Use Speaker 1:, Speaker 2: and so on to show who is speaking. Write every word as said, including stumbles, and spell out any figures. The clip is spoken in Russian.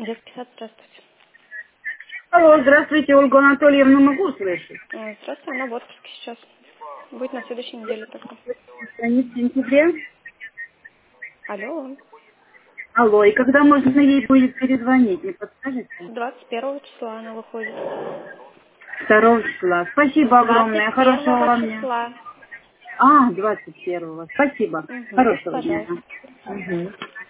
Speaker 1: Детский сад, здравствуйте.
Speaker 2: Алло, здравствуйте, Ольгу Анатольевну могу услышать?
Speaker 1: Э, Здравствуйте, она в отпуске сейчас. Будет на следующей неделе только.
Speaker 2: Они в сентябре.
Speaker 1: Алло,
Speaker 2: Алло, и когда можно ей будет перезвонить, не подскажете?
Speaker 1: с двадцать первого числа она выходит.
Speaker 2: Второго числа.
Speaker 1: С
Speaker 2: Спасибо огромное,
Speaker 1: двадцать
Speaker 2: хорошего
Speaker 1: первого
Speaker 2: вам дня.
Speaker 1: числа.
Speaker 2: А, двадцать первого. Спасибо.
Speaker 1: Угу,
Speaker 2: Хорошего дня.
Speaker 1: пожалуйста.
Speaker 2: Угу.